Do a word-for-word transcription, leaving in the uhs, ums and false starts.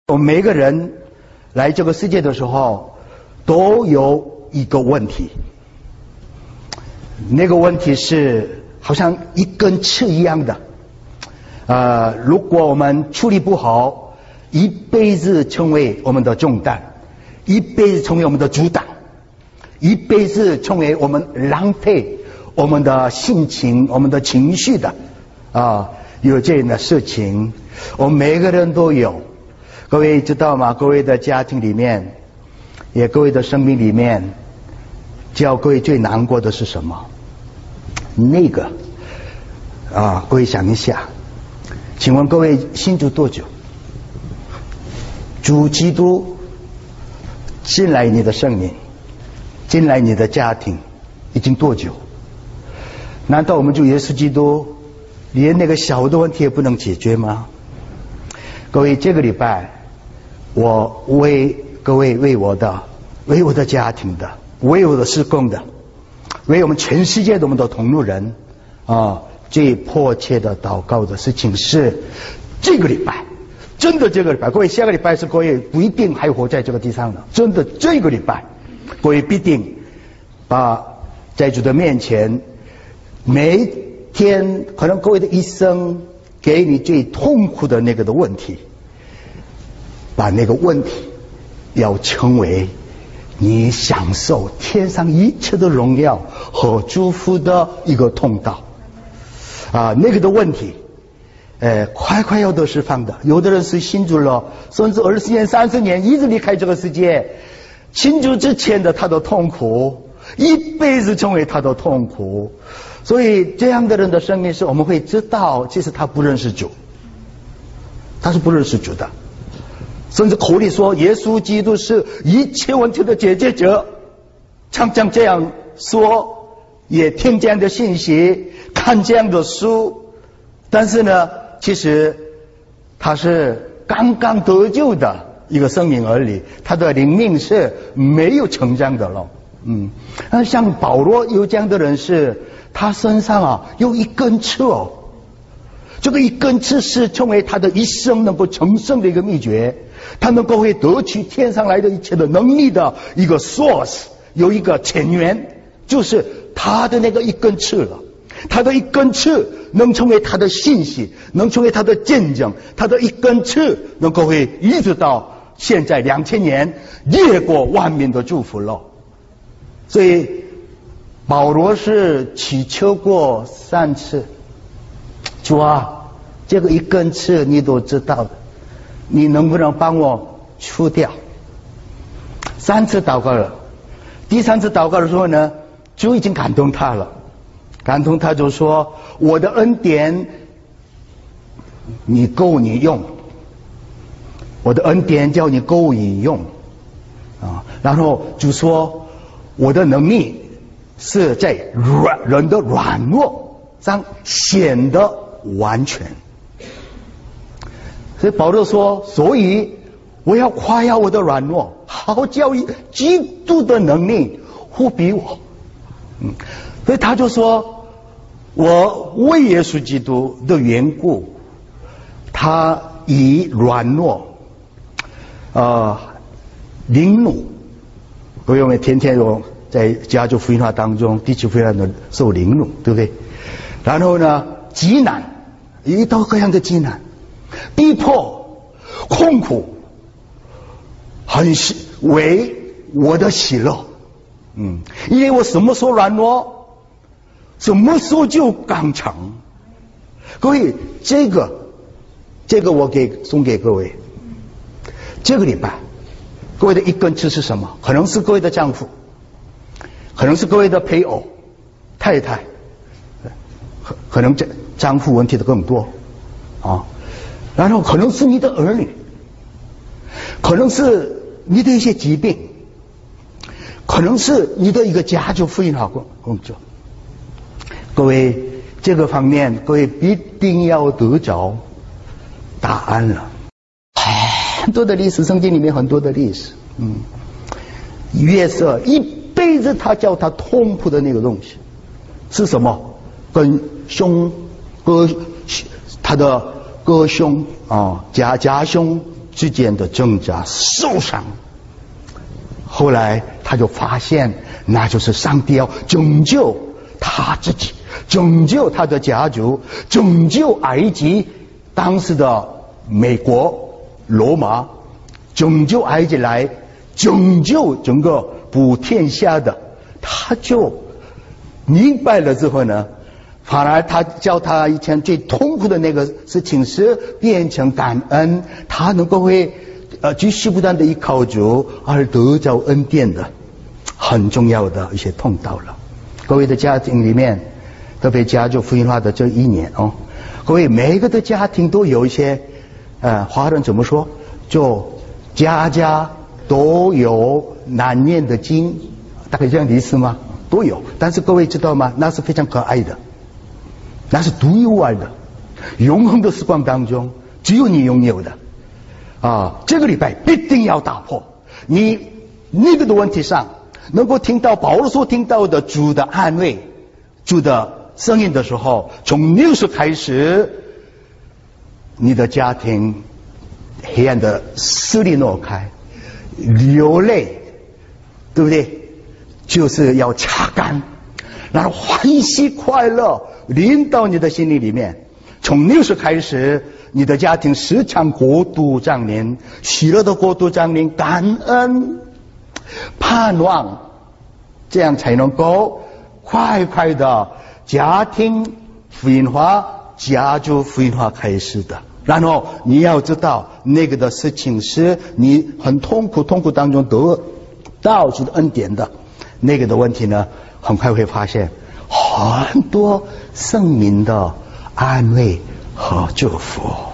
我们每个人来这个世界的时候，都有一个问题，那个问题是好像一根刺一样的。呃，如果我们处理不好，一辈子成为我们的重担，一辈子成为我们的阻挡，一辈子成为我们浪费我们的心情、我们的情绪的啊，有这样的事情，我们每个人都有。各位知道吗？各位的家庭里面，也各位的生命里面，叫各位最难过的是什么？那个啊，各位想一下，请问各位信主多久？主基督进来你的生命，进来你的家庭，已经多久？难道我们主耶稣基督连那个小的问题也不能解决吗？各位，这个礼拜我为各位、为我的、为我的家庭的、为我的事工的、为我们全世界的我们的同路人啊，最迫切的祷告的事情是这个礼拜，真的这个礼拜，各位下个礼拜是各位不一定还活在这个地上的，真的这个礼拜，各位必定把在主的面前，每一天可能各位的一生给你最痛苦的那个的问题，把那个问题要成为你享受天上一切的荣耀和祝福的一个通道啊，那个的问题呃，快快要得释放的。有的人是信主了，甚至二十年、三十年一直离开这个世界，信主之前的他的痛苦，一辈子成为他的痛苦。所以这样的人的生命是我们会知道，其实他不认识主，他是不认识主的，甚至口里说耶稣基督是一切问题的解决者，常常这样说，也听这样的信息，看这样的书，但是呢，其实他是刚刚得救的一个生命而已，他的灵命是没有成长的了。嗯，那像保罗有这样的人是，他身上啊有一根刺哦，这个一根刺是成为他的一生能够成圣的一个秘诀，他能够会得取天上来的一切的能力的一个 source， 有一个泉源，就是他的那个一根刺了。他的一根刺能成为他的信息，能成为他的见证，他的一根刺能够会一直到现在两千年越过万民的祝福了。所以保罗是祈求过三次，主啊，这个一根刺你都知道的，你能不能帮我除掉？三次祷告了，第三次祷告的时候呢，主已经感动他了，感动他就说，我的恩典你够你用，我的恩典叫你够你用啊。然后就说，我的能力是在软人的软弱上显得完全。所以保罗说，所以我要夸耀我的软弱，好叫基督的能力护庇我。嗯，所以他就说，我为耶稣基督的缘故，他以软弱呃凌辱，各位我们天天有在加州福音化当中，地区福音化的受凌辱，对不对？然后呢，极难，遇到各样的极难，逼迫、痛苦，很为我的喜乐。嗯，因为我什么时候软弱，什么时候就刚强。各位，这个这个我给送给各位。这个礼拜各位的一根刺是什么？可能是各位的丈夫，可能是各位的配偶、太太，可可能这丈夫问题的更多啊。然后可能是你的儿女，可能是你的一些疾病，可能是你的一个家族福音化工工作。各位，这个方面各位必定要得着答案了。很多的历史，圣经里面很多的历史，嗯，约瑟一辈子他叫他痛苦的那个东西是什么？跟兄哥他的哥兄啊，家家兄之间的挣扎受伤。后来他就发现，那就是上帝要拯救他自己，拯救他的家族，拯救埃及当时的美国罗马，拯救埃及来拯救整个普天下的。他就明白了之后呢，反而他教他以前最痛苦的那个事情是变成感恩，他能够会呃继续不断的依靠主而得着恩典的很重要的一些通道了。各位的家庭里面，特别加入福音化的这一年哦，各位每一个的家庭都有一些呃华人怎么说，就家家都有难念的经，大概这样的意思吗？都有。但是各位知道吗？那是非常可爱的，那是独一无二的，永恒的时光当中只有你拥有的啊！这个礼拜必定要打破你那个的问题上，能够听到保罗所听到的主的安慰、主的声音的时候，从那时开始，你的家庭黑暗的势力挪开，流泪，对不对？就是要擦干，然后欢喜快乐临到你的心里里面。从那时开始，你的家庭时常国度降临，喜乐的国度降临，感恩盼望，这样才能够快快的家庭福音化、家族福音化开始的。然后你要知道，那个的事情是你很痛苦痛苦当中得到主的恩典的。那个的问题呢，很快会发现很多生命的安慰和祝福。